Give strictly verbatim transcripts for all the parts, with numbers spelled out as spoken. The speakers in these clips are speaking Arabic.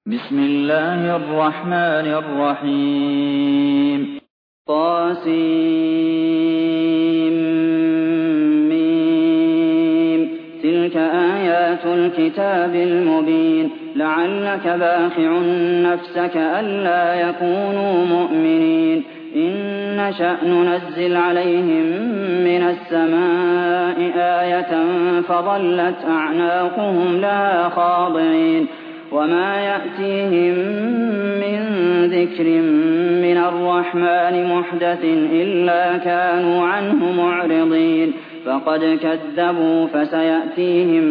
بسم الله الرحمن الرحيم طاسيم تلك آيات الكتاب المبين لعلك باخع نفسك ألا يكونوا مؤمنين إن نشأ ننزل عليهم من السماء آية فظلت أعناقهم لها خاضعين وما يأتيهم من ذكر من الرحمن محدث إلا كانوا عنه معرضين فقد كذبوا فسيأتيهم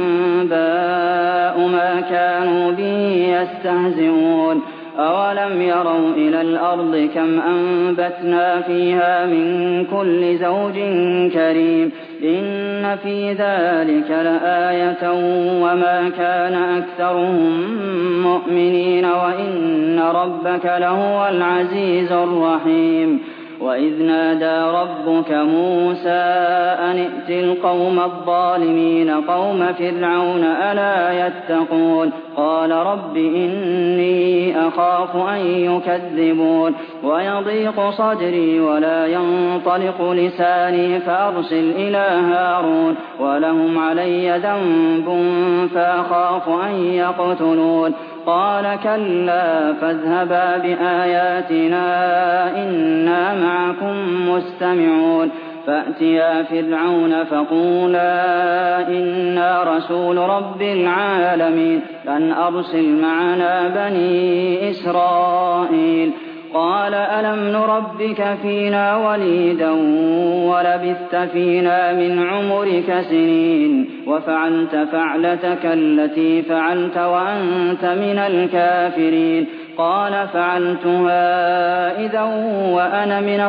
أنباء ما كانوا به يستهزئون أولم يروا إلى الأرض كم أنبتنا فيها من كل زوج كريم إن في ذلك لآية وما كان أكثرهم مؤمنين وإن ربك لهو العزيز الرحيم وإذ نادى ربك موسى أن ائت القوم الظالمين قوم فرعون ألا يتقون قال رب إني أخاف أن يكذبون ويضيق صدري ولا ينطلق لساني فأرسل إلى هارون ولهم علي ذنب فأخاف أن يقتلون قال كلا فاذهبا بآياتنا إنا معكم مستمعون فأتيا فرعون فقولا إنا رسول رب العالمين أن أرسل معنا بني إسرائيل قال ألم نربك فينا وليدا ولبثت فينا من عمرك سنين وفعلت فعلتك التي فعلت وأنت من الكافرين قال فعلتها إذا وأنا من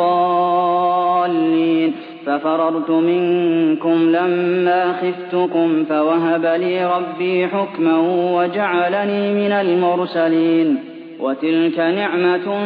الضالين ففررت منكم لما خفتكم فوهب لي ربي حكما وجعلني من المرسلين وتلك نعمة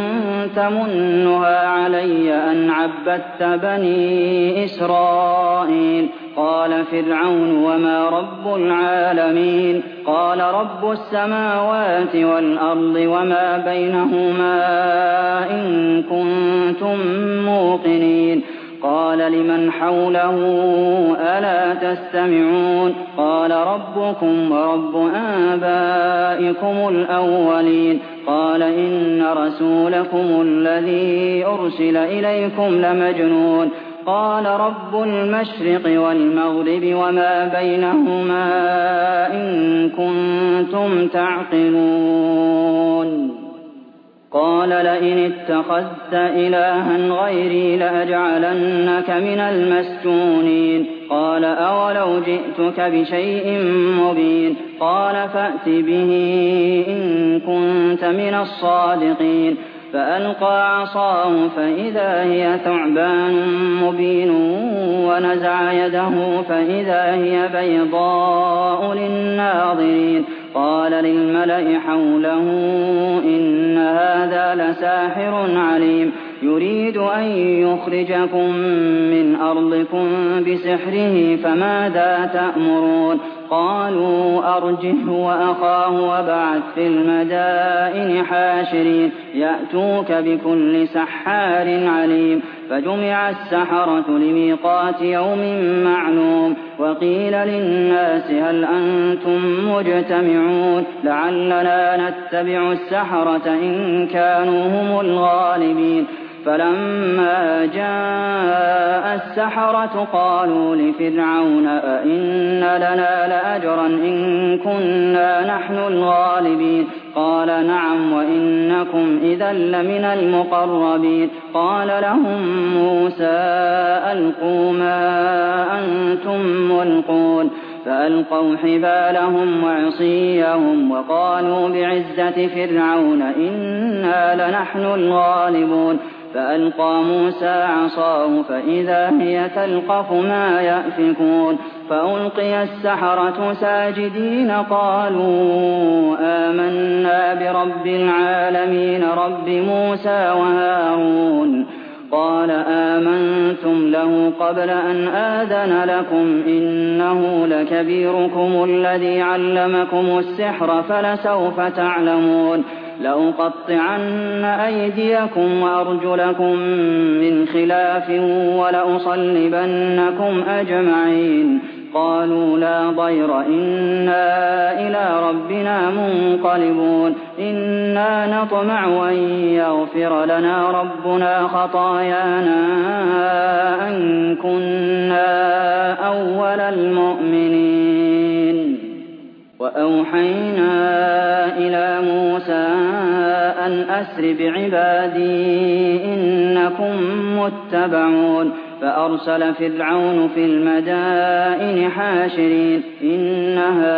تمنها علي أن عبدت بني إسرائيل قال فرعون وما رب العالمين قال رب السماوات والأرض وما بينهما إن كنتم موقنين قال لمن حوله ألا تستمعون قال ربكم ورب آبائكم الأولين قال إن رسولكم الذي أرسل إليكم لمجنون قال رب المشرق والمغرب وما بينهما إن كنتم تعقلون قال لئن اتخذت إلها غيري لأجعلنك من المسجونين قال أولو جئتك بشيء مبين قال فأت به إن كنت من الصادقين فألقى عصاه فإذا هي ثعبان مبين ونزع يده فإذا هي بيضاء للناظرين قال للملأ حوله إن هذا لساحر عليم يريد أن يخرجكم من أرضكم بسحره فماذا تأمرون قالوا أرجه وأخاه وابعث في المدائن حاشرين يأتوك بكل سحار عليم فجمع السحرة لميقات يوم معلوم وقيل للناس هل أنتم مجتمعون لعلنا نتبع السحرة إن كانوا هم الغالبين فلما جاء السحرة قالوا لفرعون أئن لنا لأجرا إن كنا نحن الغالبين قال نعم وإنكم إذا لمن المقربين قال لهم موسى ألقوا ما أنتم ملقون فألقوا حبالهم وعصيهم وقالوا بعزة فرعون إنا لنحن الغالبون فألقى موسى عصاه فإذا هي تلقف ما يأفكون فألقي السحرة ساجدين قالوا آمنا برب العالمين رب موسى وهارون قال آمنتم له قبل أن آذن لكم إنه لكبيركم الذي علمكم السحر فلسوف تعلمون لأقطعن أيديكم وأرجلكم من خلاف ولأصلبنكم أجمعين قالوا لا ضير إنا إلى ربنا منقلبون إنا نطمع أن يغفر لنا ربنا خطايانا أن كنا أول المؤمنين وأوحينا إلى موسى أن أسر بعبادي إنكم متبعون فأرسل فرعون في المدائن حاشرين إن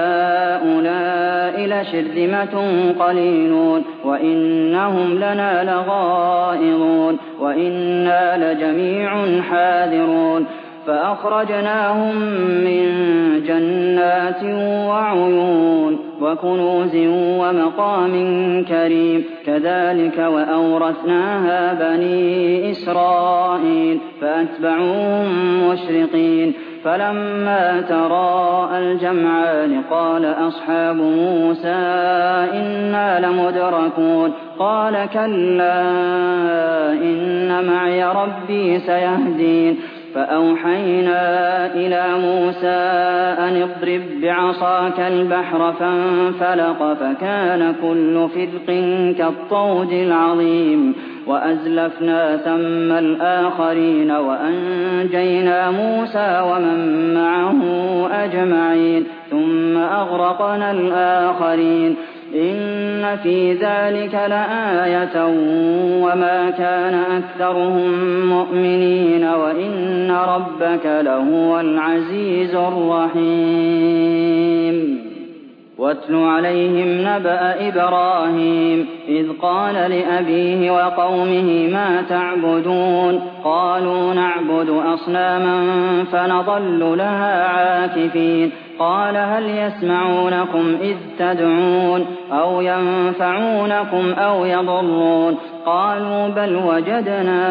هؤلاء لشرذمة قليلون وإنهم لنا لغائظون وإنا لجميع حاذرون فأخرجناهم من جنات وعيون وكنوز ومقام كريم كذلك وأورثناها بني إسرائيل فأتبعوهم مشرقين فلما تراءى الجمعان قال أصحاب موسى إنا لمدركون قال كلا إن معي ربي سيهدين فأوحينا إلى موسى أن اضرب بعصاك البحر فانفلق فكان كل فرق كالطود العظيم وأزلفنا ثم الآخرين وأنجينا موسى ومن معه أجمعين ثم أغرقنا الآخرين إن في ذلك لآية وما كان أكثرهم مؤمنين وإن ربك لهو العزيز الرحيم واتل عليهم نبأ إبراهيم إذ قال لأبيه وقومه ما تعبدون قالوا نعبد أصناما فنظل لها عاكفين قال هل يسمعونكم إذ تدعون أو ينفعونكم أو يضرون قالوا بل وجدنا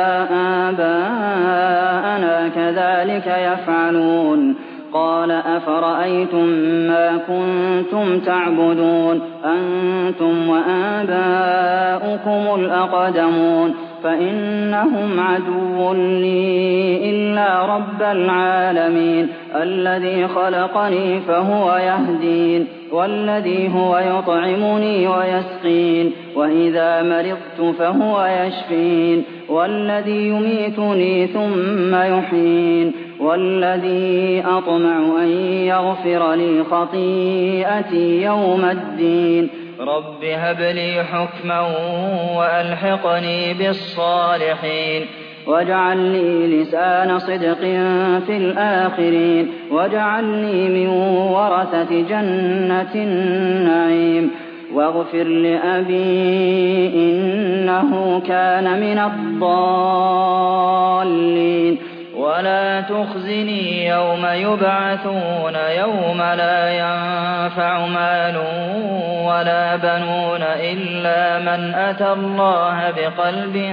آباءنا كذلك يفعلون قال أفرأيتم ما كنتم تعبدون أنتم وآباؤكم الأقدمون فإنهم عدو لي إلا رب العالمين الذي خلقني فهو يهدين والذي هو يطعمني ويسقين وإذا مرضت فهو يشفين والذي يميتني ثم يحيين والذي أطمع أن يغفر لي خطيئتي يوم الدين رب هب لي حكما وألحقني بالصالحين واجعل لي لسان صدق في الآخرين واجعلني من ورثة جنة النعيم واغفر لأبي إنه كان من الضالين ولا تخزني يوم يبعثون يوم لا ينفع مال ولا بنون إلا من أتى الله بقلب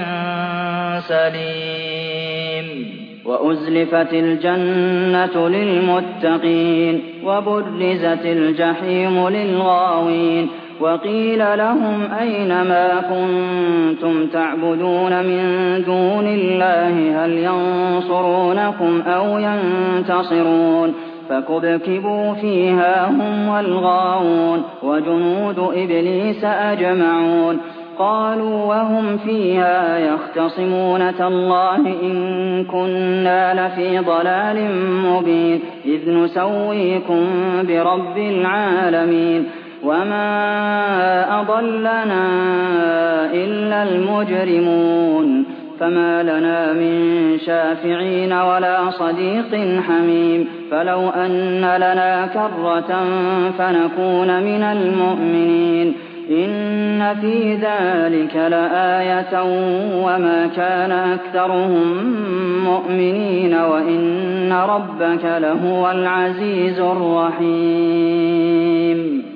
سليم وأزلفت الجنة للمتقين وبرزت الجحيم للغاوين وقيل لهم أين ما كنتم تعبدون من دون الله هل ينصرونكم أو ينتصرون فكبكبوا فيها هم والغاوون وجنود إبليس أجمعون قالوا وهم فيها يختصمون تالله إن كنا لفي ضلال مبين إذ نسويكم برب العالمين وما أضلنا إلا المجرمون فما لنا من شافعين ولا صديق حميم فلو أن لنا كرة فنكون من المؤمنين إن في ذلك لآية وما كان أكثرهم مؤمنين وإن ربك لهو العزيز الرحيم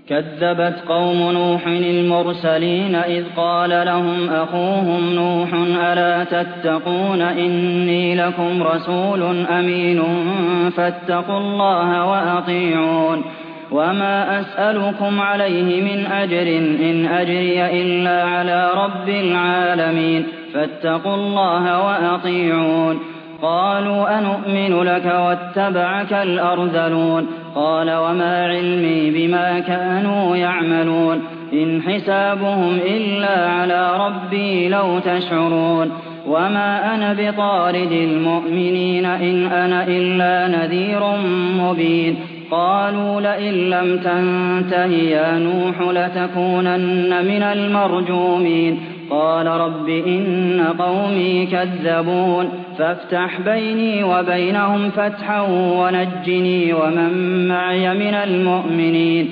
كذبت قوم نوح المرسلين إذ قال لهم أخوهم نوح ألا تتقون إني لكم رسول أمين فاتقوا الله وأطيعون وما أسألكم عليه من أجر إن أجري إلا على رب العالمين فاتقوا الله وأطيعون قالوا أنؤمن لك واتبعك الأرذلون قال وما علمي بما كانوا يعملون إن حسابهم إلا على ربي لو تشعرون وما أنا بطارد المؤمنين إن أنا إلا نذير مبين قالوا لئن لم تنته يا نوح لتكونن من المرجومين قال رب إن قومي كذبون فافتح بيني وبينهم فتحا ونجني ومن معي من المؤمنين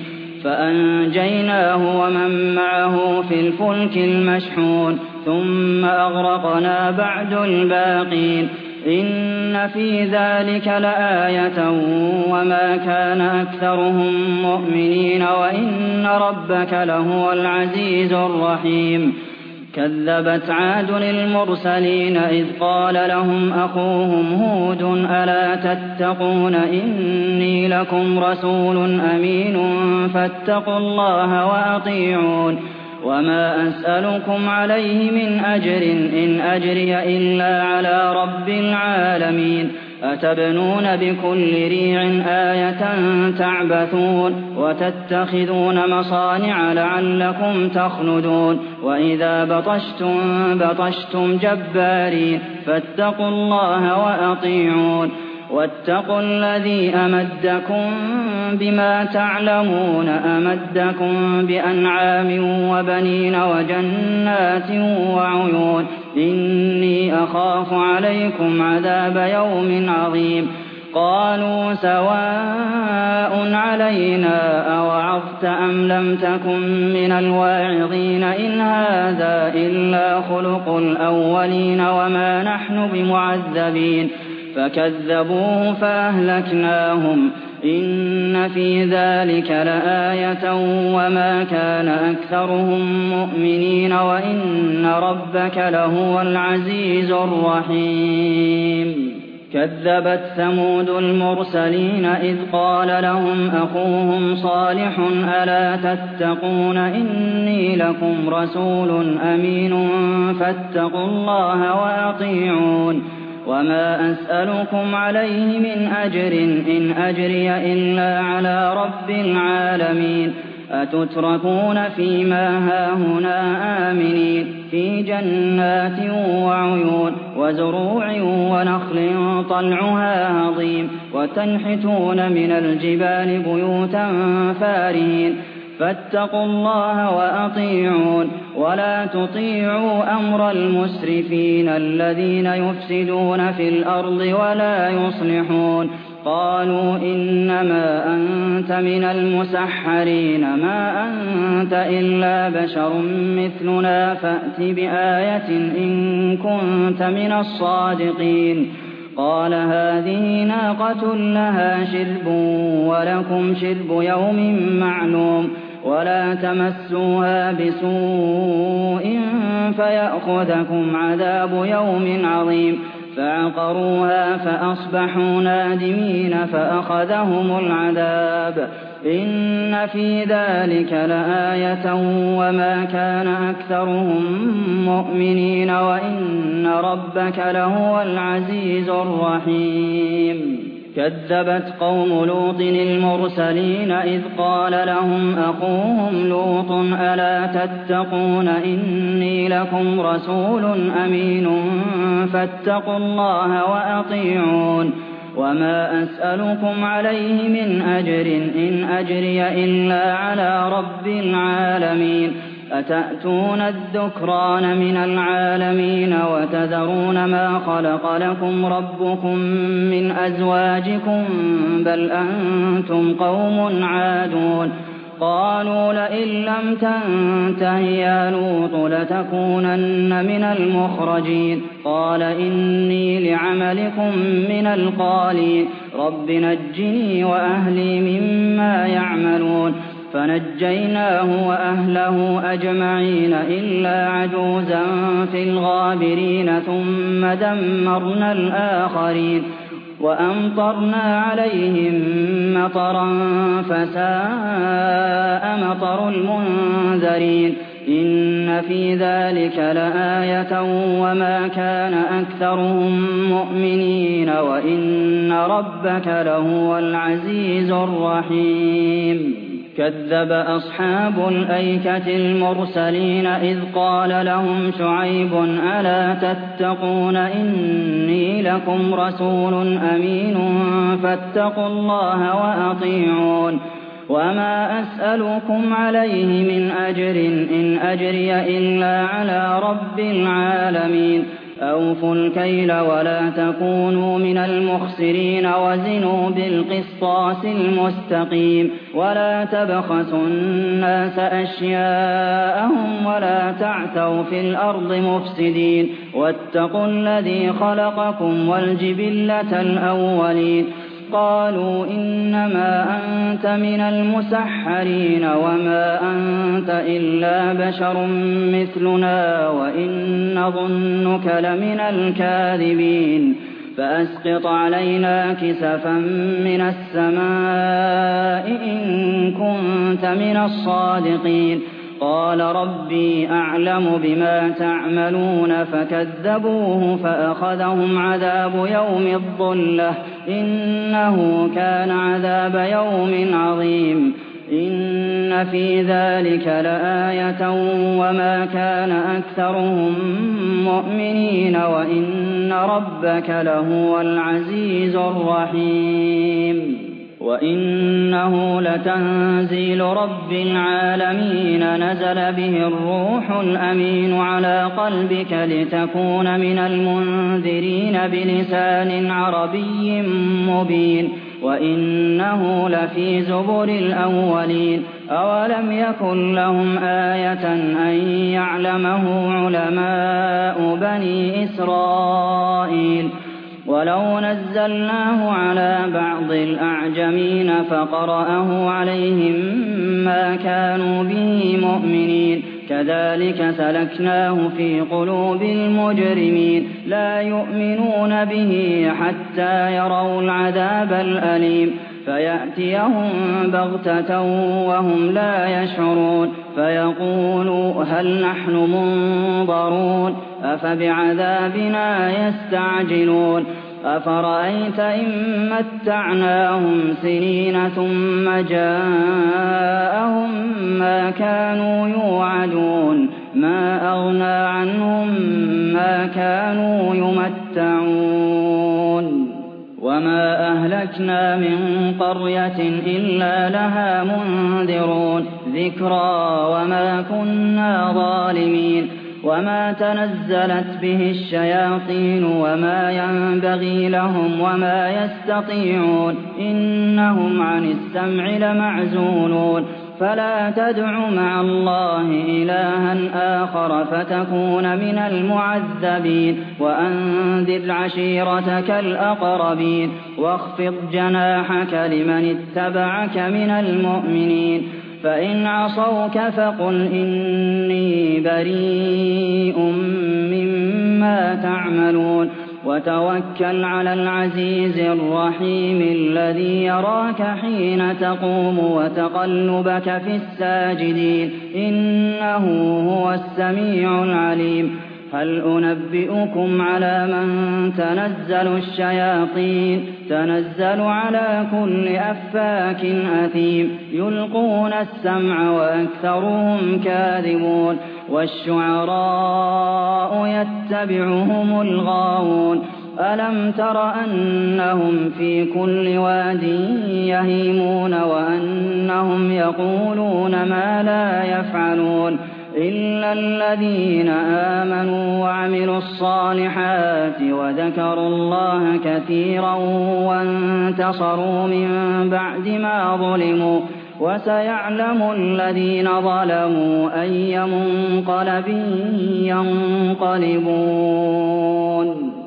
فأنجيناه ومن معه في الفلك المشحون ثم أغرقنا بعد الباقين إن في ذلك لآية وما كان أكثرهم مؤمنين وإن ربك لهو العزيز الرحيم كذبت عاد المرسلين إذ قال لهم أخوهم هود ألا تتقون إني لكم رسول أمين فاتقوا الله وأطيعون وما أسألكم عليه من أجر إن أجري إلا على رب العالمين أتبنون بكل ريع آية تعبثون وتتخذون مصانع لعلكم تخلدون وإذا بطشتم بطشتم جبارين فاتقوا الله وأطيعون واتقوا الذي أمدكم بما تعلمون أمدكم بأنعام وبنين وجنات وعيون إني أخاف عليكم عذاب يوم عظيم قالوا سواء علينا أوعظت أم لم تكن من الواعظين إن هذا إلا خلق الأولين وما نحن بمعذبين فكذبوه فأهلكناهم إن في ذلك لآية وما كان أكثرهم مؤمنين وإن ربك لهو العزيز الرحيم كذبت ثمود المرسلين إذ قال لهم أخوهم صالح ألا تتقون إني لكم رسول أمين فاتقوا الله وأطيعون وما أسألكم عليه من أجر إن أجري إلا على رب العالمين أتتركون فيما هاهنا آمنين في جنات وعيون وزروع ونخل طلعها هضيم وتنحتون من الجبال بيوتا فارهين فاتقوا الله وأطيعون ولا تطيعوا أمر المسرفين الذين يفسدون في الأرض ولا يصلحون قالوا إنما أنت من المسحرين ما أنت إلا بشر مثلنا فأت بآية إن كنت من الصادقين قال هذه ناقة لها شرب ولكم شرب يوم معلوم ولا تمسوها بسوء فيأخذكم عذاب يوم عظيم فعقروها فأصبحوا نادمين فأخذهم العذاب إن في ذلك لآية وما كان أكثرهم مؤمنين وإن ربك لهو العزيز الرحيم كذبت قوم لوط المرسلين إذ قال لهم أخوهم لوط ألا تتقون إني لكم رسول أمين فاتقوا الله وأطيعون وما أسألكم عليه من أجر إن أجري إلا على رب العالمين أتأتون الذكران من العالمين وتذرون ما خلق لكم ربكم من أزواجكم بل أنتم قوم عادون قالوا لئن لم تنته يا لوط لتكونن من المخرجين قال إني لعملكم من القالين رب نجني وأهلي مما يعملون فنجيناه وأهله أجمعين إلا عجوزا في الغابرين ثم دمرنا الآخرين وأمطرنا عليهم مطرا فساء مطر المنذرين إن في ذلك لآية وما كان أكثرهم مؤمنين وإن ربك لهو العزيز الرحيم كذب أصحاب الأيكة المرسلين إذ قال لهم شعيب ألا تتقون إني لكم رسول أمين فاتقوا الله وأطيعون وما أسألكم عليه من أجر إن أجري إلا على رب العالمين أوفوا الكيل ولا تكونوا من المخسرين وزنوا بالقسطاس المستقيم ولا تبخسوا الناس أشياءهم ولا تعثوا في الأرض مفسدين واتقوا الذي خلقكم والجبلة الأولين قالوا إنما أنت من المسحرين وما أنت إلا بشر مثلنا وإن نظنك لمن الكاذبين فأسقط علينا كسفا من السماء إن كنت من الصادقين قال ربي أعلم بما تعملون فكذبوه فأخذهم عذاب يوم الظلة إنه كان عذاب يوم عظيم إن في ذلك لآية وما كان أكثرهم مؤمنين وإن ربك لهو العزيز الرحيم وإنه لتنزيل رب العالمين نزل به الروح الأمين على قلبك لتكون من المنذرين بلسان عربي مبين وإنه لفي زبر الأولين أولم يكن لهم آية أن يعلمه علماء بني إسرائيل ولو نزلناه على بعض الأعجمين فقرأه عليهم ما كانوا به مؤمنين كذلك سلكناه في قلوب المجرمين لا يؤمنون به حتى يروا العذاب الأليم فيأتيهم بغتة وهم لا يشعرون فيقولوا هل نحن منظرون أفبعذابنا يستعجلون أفرأيت إن متعناهم سنين ثم جاءهم ما كانوا يوعدون ما أغنى عنهم ما كانوا يمتعون وما أهلكنا من قرية إلا لها منذرون ذكرى وما كنا ظالمين وما تنزلت به الشياطين وما ينبغي لهم وما يستطيعون إنهم عن السمع لمعزولون فلا تدع مع الله إلها آخر فتكون من المعذبين وأنذر عشيرتك الأقربين واخفض جناحك لمن اتبعك من المؤمنين فإن عصوك فقل إني بريء مما تعملون وتوكل على العزيز الرحيم الذي يراك حين تقوم وتقلبك في الساجدين إنه هو السميع العليم هل أنبئكم على من تنزل الشياطين تنزل على كل أفاك أثيم يلقون السمع وأكثرهم كاذبون والشعراء يتبعهم الغاوون ألم تر أنهم في كل واد يهيمون وأنهم يقولون ما لا يفعلون إلا الذين آمنوا وعملوا الصالحات وذكروا الله كثيرا وانتصروا من بعد ما ظلموا وسيعلم الذين ظلموا أي منقلب ينقلبون